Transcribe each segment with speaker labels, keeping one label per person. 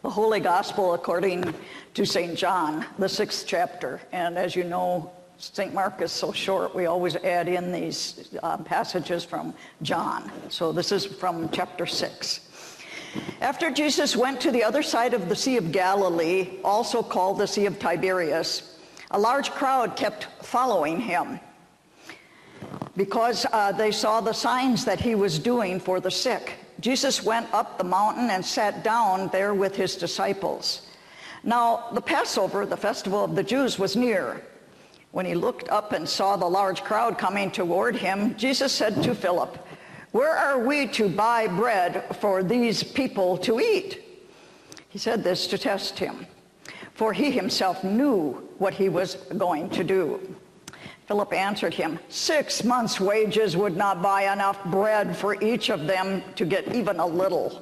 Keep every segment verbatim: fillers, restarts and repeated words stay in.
Speaker 1: The Holy Gospel according to Saint John, the sixth chapter. And as you know, Saint Mark is so short, we always add in these uh, passages from John. So this is from chapter six. After Jesus went to the other side of the Sea of Galilee, also called the Sea of Tiberias, a large crowd kept following him because uh, they saw the signs that he was doing for the sick. Jesus went up the mountain and sat down there with his disciples. Now, the Passover, the festival of the Jews, was near. When he looked up and saw the large crowd coming toward him, Jesus said to Philip, "Where are we to buy bread for these people to eat?" He said this to test him, for he himself knew what he was going to do. Philip answered him, "Six months' wages would not buy enough bread for each of them to get even a little."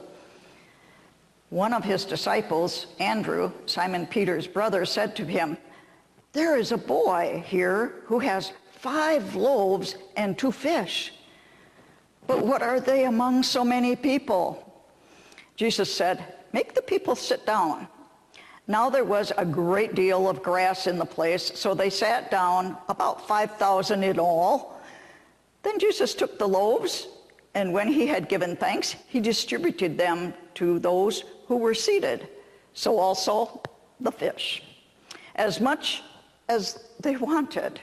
Speaker 1: One of his disciples, Andrew, Simon Peter's brother, said to him, "There is a boy here who has five loaves and two fish. But what are they among so many people?" Jesus said, "Make the people sit down." Now there was a great deal of grass in the place, so they sat down, about five thousand in all. Then Jesus took the loaves, and when he had given thanks, he distributed them to those who were seated. So also the fish, as much as they wanted.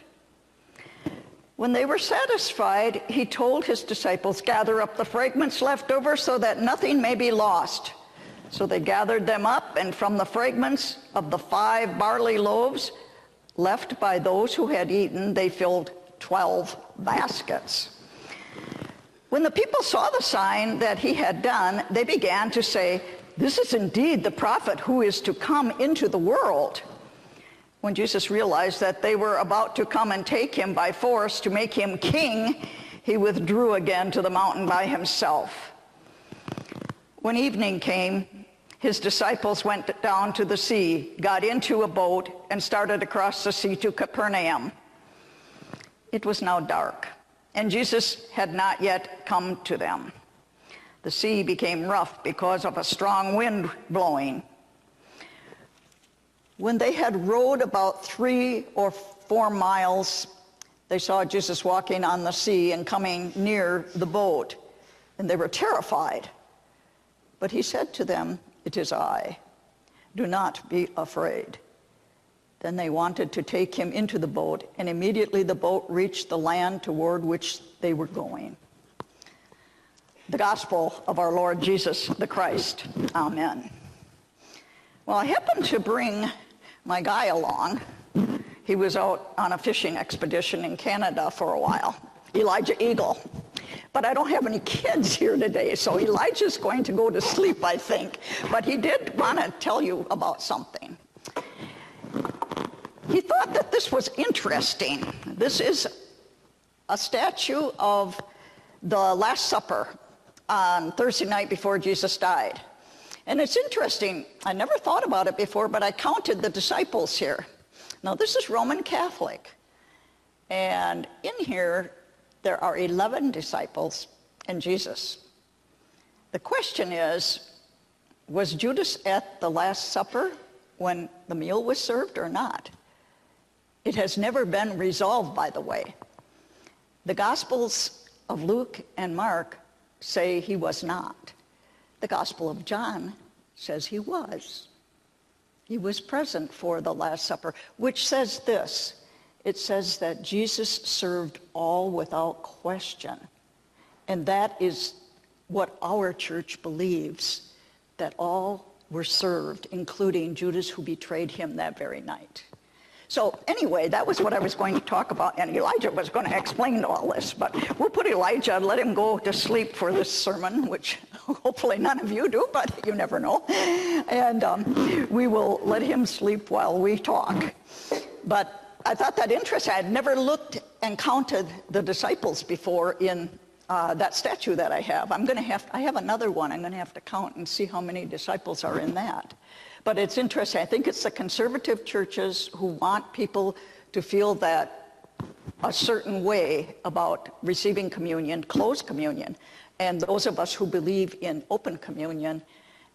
Speaker 1: When they were satisfied, he told his disciples, "Gather up the fragments left over so that nothing may be lost." So they gathered them up, and from the fragments of the five barley loaves left by those who had eaten, they filled twelve baskets. When the people saw the sign that he had done, they began to say, "This is indeed the prophet who is to come into the world." When Jesus realized that they were about to come and take him by force to make him king, he withdrew again to the mountain by himself. When evening came, his disciples went down to the sea, got into a boat, and started across the sea to Capernaum. It was now dark, and Jesus had not yet come to them. The sea became rough because of a strong wind blowing. When they had rowed about three or four miles, they saw Jesus walking on the sea and coming near the boat, and they were terrified. But he said to them, "It is I. Do not be afraid." Then they wanted to take him into the boat, and immediately the boat reached the land toward which they were going. The Gospel of our Lord Jesus the Christ. Amen. Well, I happened to bring my guy along. He was out on a fishing expedition in Canada for a while, Elijah Eagle. But I don't have any kids here today, so Elijah's going to go to sleep, I think. But he did want to tell you about something. He thought that this was interesting. This is a statue of the Last Supper on Thursday night before Jesus died. And it's interesting. I never thought about it before, but I counted the disciples here. Now, this is Roman Catholic. And in here, there are eleven disciples and Jesus. The question is, was Judas at the Last Supper when the meal was served or not? It has never been resolved, by the way. The Gospels of Luke and Mark say he was not. The Gospel of John says he was. He was present for the Last Supper, which says this. It says that Jesus served all without question. And that is what our church believes, that all were served, including Judas, who betrayed him that very night. So anyway, that was what I was going to talk about, and Elijah was going to explain all this, but we'll put Elijah, let him go to sleep for this sermon, which hopefully none of you do, but you never know. And um, we will let him sleep while we talk. But I thought that interesting. I had never looked and counted the disciples before in uh, that statue that I have. I'm going to have, I have another one. I'm going to have to count and see how many disciples are in that. But it's interesting. I think it's the conservative churches who want people to feel that a certain way about receiving communion, closed communion, and those of us who believe in open communion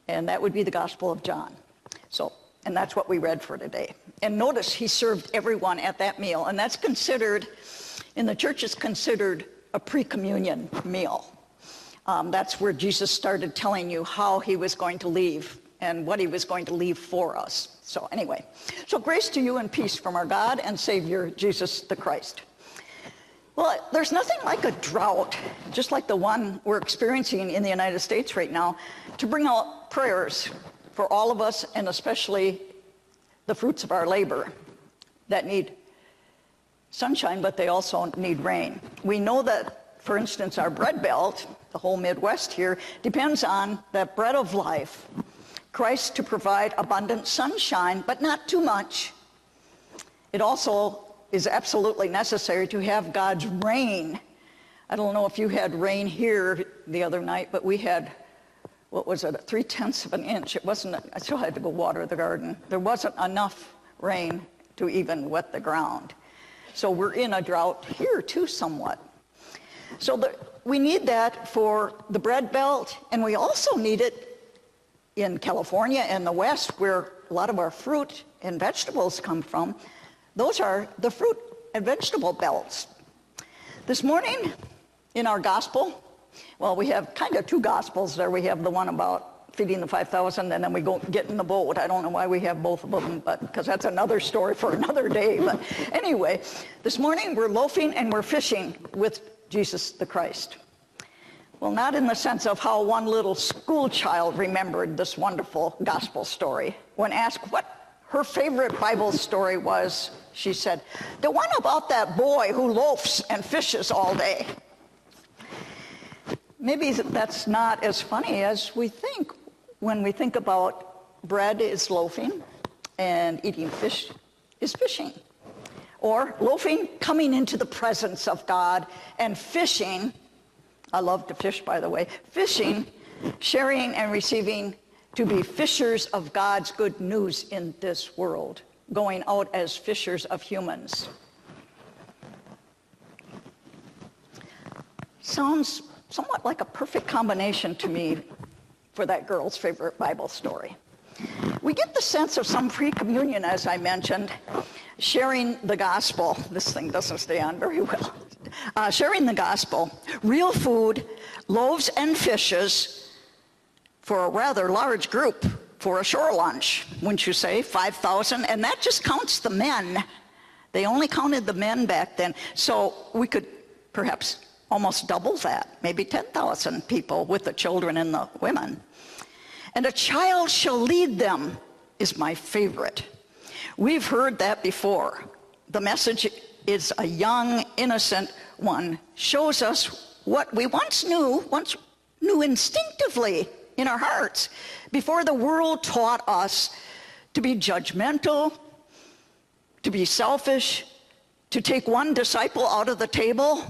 Speaker 1: And that would be the Gospel of John. So, and that's what we read for today. And notice he served everyone at that meal. And that's considered, in the church, is considered a pre-communion meal. Um, that's where Jesus started telling you how he was going to leave and what he was going to leave for us. So anyway, so grace to you and peace from our God and Savior, Jesus the Christ. Well, there's nothing like a drought, just like the one we're experiencing in the United States right now, to bring out prayers for all of us, and especially the fruits of our labor that need sunshine, but they also need rain. We know that, for instance, our bread belt, the whole Midwest here, depends on that bread of life, Christ, to provide abundant sunshine, but not too much. It also is absolutely necessary to have God's rain. I don't know if you had rain here the other night, but we had, what was it, three-tenths of an inch. It wasn't, I still had to go water the garden. There wasn't enough rain to even wet the ground. So we're in a drought here too, somewhat. So the, we need that for the bread belt, and we also need it in California and the West, where a lot of our fruit and vegetables come from. Those are the fruit and vegetable belts. This morning in our gospel, well, we have kind of two gospels there. We have the one about feeding the five thousand, and then we go get in the boat. I don't know why we have both of them, but because that's another story for another day. But anyway, this morning we're loafing and we're fishing with Jesus the Christ. Well, not in the sense of how one little school child remembered this wonderful gospel story. When asked what her favorite Bible story was, she said, the one about that boy who loafs and fishes all day. Maybe that's not as funny as we think when we think about bread is loafing and eating fish is fishing. Or loafing, coming into the presence of God, and fishing, I love to fish, by the way, fishing, sharing and receiving to be fishers of God's good news in this world, going out as fishers of humans. Sounds somewhat like a perfect combination to me for that girl's favorite Bible story. We get the sense of some pre-communion, as I mentioned, sharing the gospel. This thing doesn't stay on very well. Uh, sharing the gospel, real food, loaves and fishes for a rather large group for a shore lunch, wouldn't you say, five thousand? And that just counts the men. They only counted the men back then. So we could perhaps almost double that, maybe ten thousand people with the children and the women. And a child shall lead them is my favorite. We've heard that before. The message is a young, innocent one, shows us what we once knew, once knew instinctively in our hearts, before the world taught us to be judgmental, to be selfish, to take one disciple out of the table,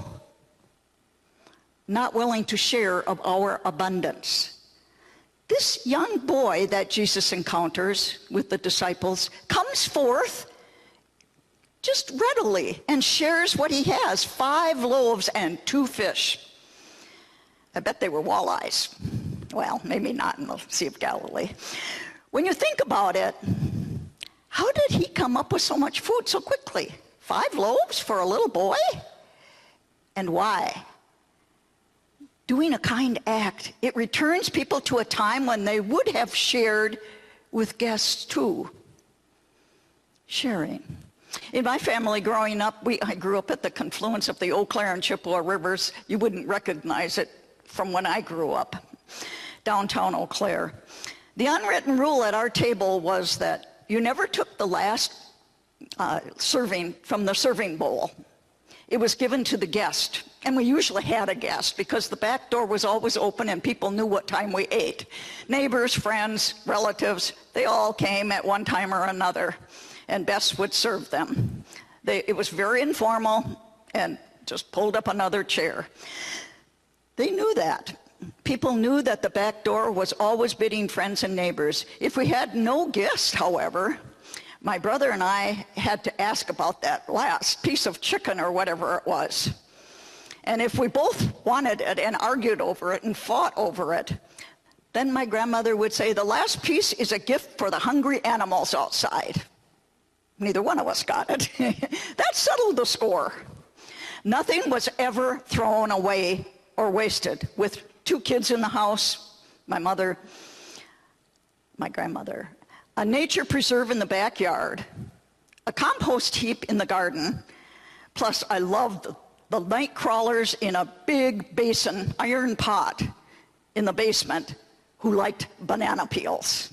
Speaker 1: not willing to share of our abundance. This young boy that Jesus encounters with the disciples comes forth just readily and shares what he has, five loaves and two fish. I bet they were walleyes. Well, maybe not in the Sea of Galilee. When you think about it, how did he come up with so much food so quickly? Five loaves for a little boy? And why? Doing a kind act. It returns people to a time when they would have shared with guests too. Sharing. In my family growing up, we, I grew up at the confluence of the Eau Claire and Chippewa rivers. You wouldn't recognize it from when I grew up, downtown Eau Claire. The unwritten rule at our table was that you never took the last uh, serving from the serving bowl. It was given to the guest. And we usually had a guest because the back door was always open and people knew what time we ate. Neighbors, friends, relatives, they all came at one time or another, and Bess would serve them. They, it was very informal and just pulled up another chair. They knew that. People knew that the back door was always bidding friends and neighbors. If we had no guests, however, my brother and I had to ask about that last piece of chicken or whatever it was. And if we both wanted it and argued over it and fought over it, Then my grandmother would say, the last piece is a gift for the hungry animals outside. Neither one of us got it. That settled the score. Nothing was ever thrown away or wasted. With two kids in the house, my mother, my grandmother, a nature preserve in the backyard, a compost heap in the garden, plus I loved the, the night crawlers in a big basin, iron pot in the basement who liked banana peels.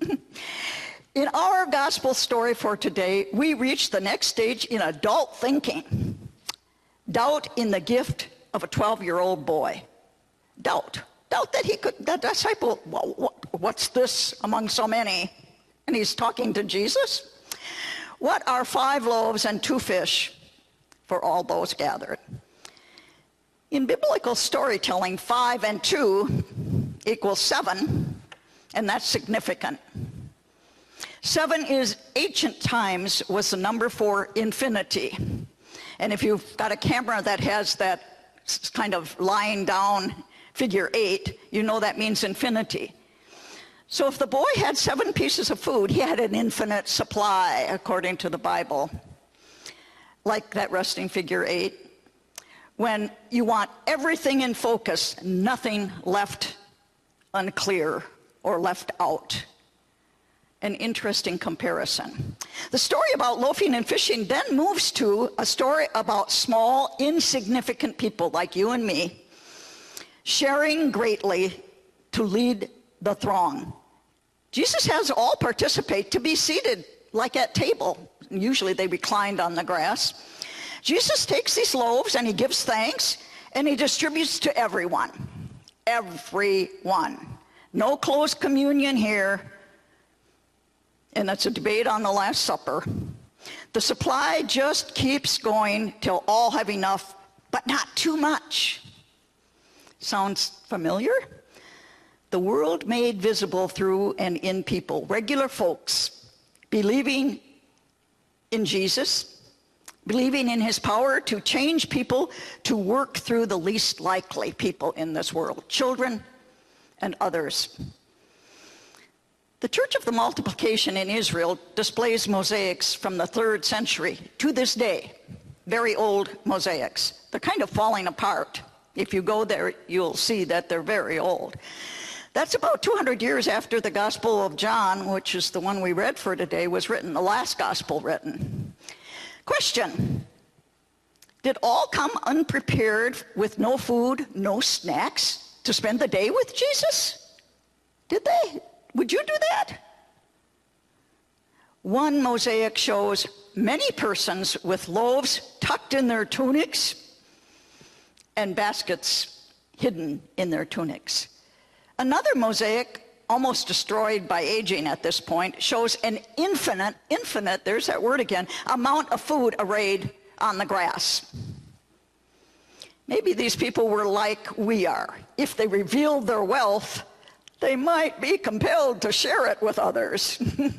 Speaker 1: In our gospel story for today, we reach the next stage in adult thinking. Doubt in the gift of a twelve-year-old boy. Doubt. Doubt that he could, that disciple, well, what, what's this among so many? And he's talking to Jesus. What are five loaves and two fish for all those gathered? In biblical storytelling, five and two equals seven, and that's significant. Seven is ancient times was the number for infinity. And if you've got a camera that has that kind of lying down figure eight, you know that means infinity. So if the boy had seven pieces of food, he had an infinite supply, according to the Bible. Like that resting figure eight. When you want everything in focus, nothing left unclear or left out. An interesting comparison. The story about loafing and fishing then moves to a story about small, insignificant people like you and me, sharing greatly to lead the throng. Jesus has all participate to be seated like at table. Usually they reclined on the grass. Jesus takes these loaves and he gives thanks and he distributes to everyone. Everyone. No closed communion here. And that's a debate on the Last Supper. The supply just keeps going till all have enough, but not too much. Sounds familiar? The world made visible through and in people, regular folks, believing in Jesus, believing in his power to change people, to work through the least likely people in this world, children and others. The Church of the Multiplication in Israel displays mosaics from the third century to this day, very old mosaics. They're kind of falling apart. If you go there, you'll see that they're very old. That's about two hundred years after the Gospel of John, which is the one we read for today, was written, the last gospel written. Question: did all come unprepared with no food, no snacks to spend the day with Jesus? Did they? Would you do that? One mosaic shows many persons with loaves tucked in their tunics and baskets hidden in their tunics. Another mosaic, almost destroyed by aging at this point, shows an infinite, infinite, there's that word again, amount of food arrayed on the grass. Maybe these people were like we are. If they revealed their wealth, they might be compelled to share it with others.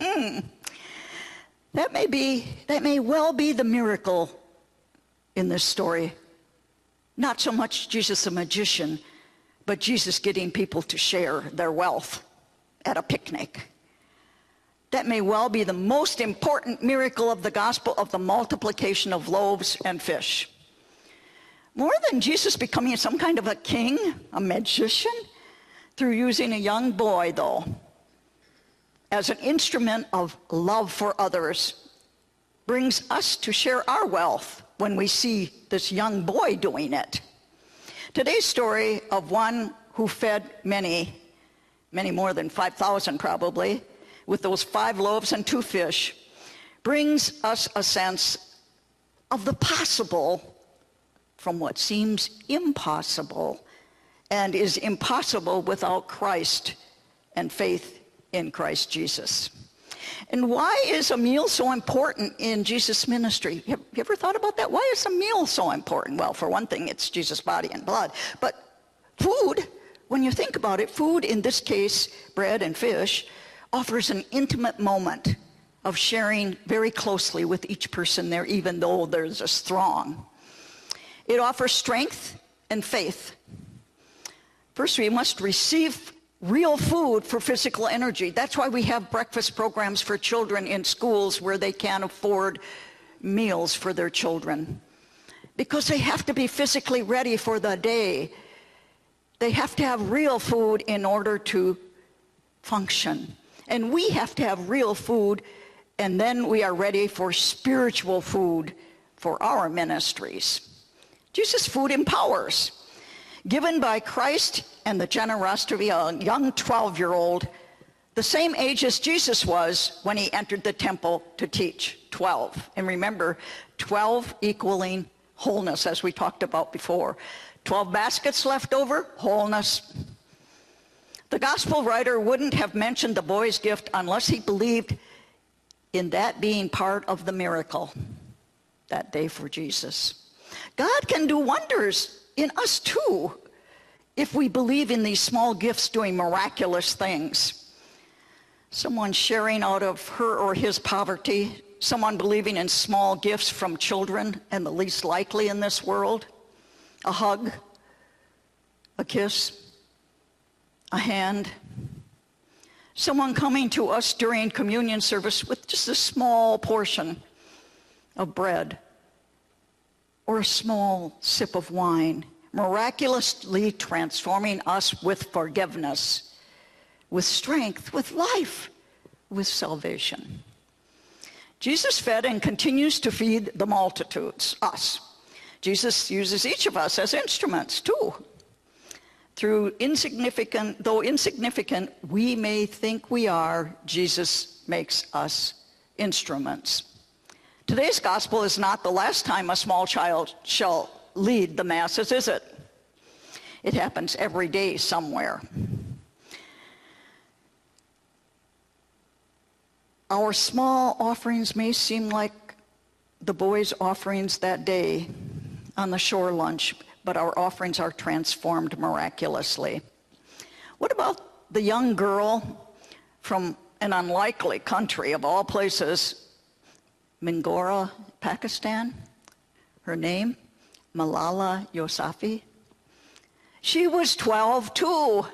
Speaker 1: That may be, that may well be the miracle in this story. Not so much Jesus the magician, but Jesus getting people to share their wealth at a picnic. That may well be the most important miracle of the gospel of the multiplication of loaves and fish. More than Jesus becoming some kind of a king, a magician, through using a young boy, though, as an instrument of love for others, brings us to share our wealth when we see this young boy doing it. Today's story of one who fed many, many more than five thousand probably, with those five loaves and two fish, brings us a sense of the possible from what seems impossible, and is impossible without Christ and faith in Christ Jesus. And why is a meal so important in Jesus' ministry? Have you ever thought about that? Why is a meal so important? Well, for one thing, it's Jesus' body and blood. But food, when you think about it, food, in this case, bread and fish, offers an intimate moment of sharing very closely with each person there, even though there's a throng. It offers strength and faith. First, we must receive real food for physical energy. That's why we have breakfast programs for children in schools where they can't afford meals for their children, because they have to be physically ready for the day. They have to have real food in order to function. And we have to have real food, and then we are ready for spiritual food for our ministries. Jesus' food empowers. Given by Christ and the generosity of a young twelve-year-old, the same age as Jesus was when he entered the temple to teach, twelve. And remember, twelve equaling wholeness, as we talked about before. twelve baskets left over, wholeness. The gospel writer wouldn't have mentioned the boy's gift unless he believed in that being part of the miracle that day for Jesus. God can do wonders in us too, if we believe in these small gifts doing miraculous things. Someone sharing out of her or his poverty, someone believing in small gifts from children and the least likely in this world, a hug, a kiss, a hand, someone coming to us during communion service with just a small portion of bread or a small sip of wine, miraculously transforming us with forgiveness, with strength, with life, with salvation. Jesus fed and continues to feed the multitudes, us. Jesus uses each of us as instruments too. Through insignificant, though insignificant, we may think we are, Jesus makes us instruments. Today's gospel is not the last time a small child shall lead the masses, is it? It happens every day somewhere. Our small offerings may seem like the boys' offerings that day on the shore lunch, but our offerings are transformed miraculously. What about the young girl from an unlikely country of all places, Mingora, Pakistan? Her name, Malala Yousafzai. She was twelve too.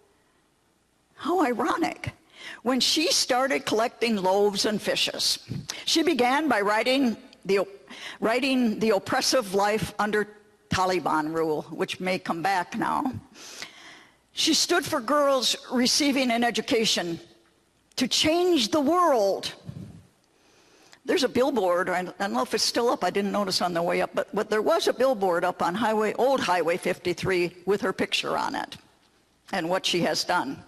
Speaker 1: How ironic. When she started collecting loaves and fishes, she began by writing the, writing the oppressive life under Taliban rule, which may come back now. She stood for girls receiving an education to change the world. There's a billboard, I don't know if it's still up, I didn't notice on the way up, but, but there was a billboard up on highway, old Highway fifty-three with her picture on it and what she has done.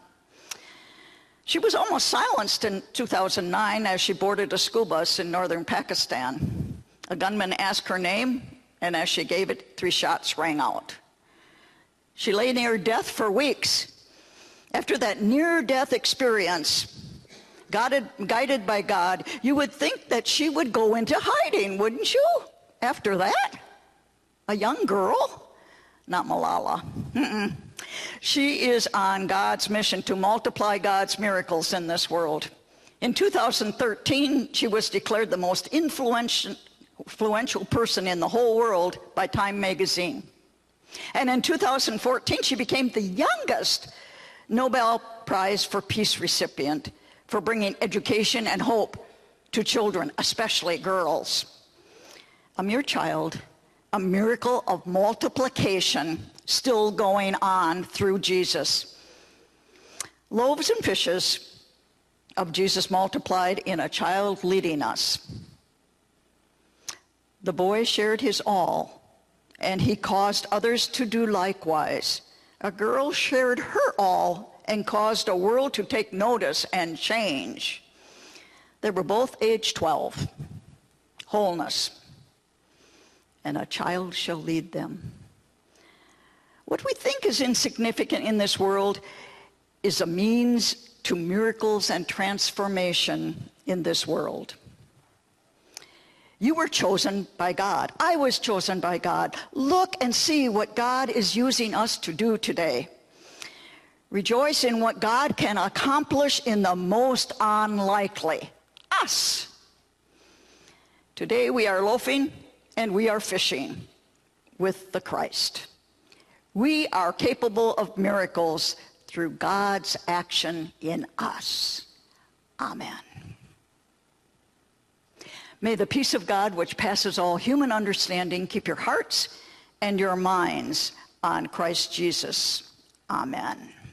Speaker 1: She was almost silenced in two thousand nine as she boarded a school bus in northern Pakistan. A gunman asked her name, and as she gave it, three shots rang out. She lay near death for weeks. After that near-death experience, Guided, guided by God, you would think that she would go into hiding, wouldn't you? After that? A young girl? Not Malala. Mm-mm. She is on God's mission to multiply God's miracles in this world. In two thousand thirteen, she was declared the most influential, influential person in the whole world by Time magazine. And in two thousand fourteen, she became the youngest Nobel Prize for Peace recipient for bringing education and hope to children, especially girls. A mere child, a miracle of multiplication still going on through Jesus. Loaves and fishes of Jesus multiplied in a child leading us. The boy shared his all, and he caused others to do likewise. A girl shared her all and caused a world to take notice and change. They were both age twelve, wholeness, and a child shall lead them. What we think is insignificant in this world is a means to miracles and transformation in this world. You were chosen by God. I was chosen by God. Look and see what God is using us to do today. Rejoice in what God can accomplish in the most unlikely, us. Today we are loafing and we are fishing with the Christ. We are capable of miracles through God's action in us. Amen. May the peace of God, which passes all human understanding, keep your hearts and your minds on Christ Jesus. Amen.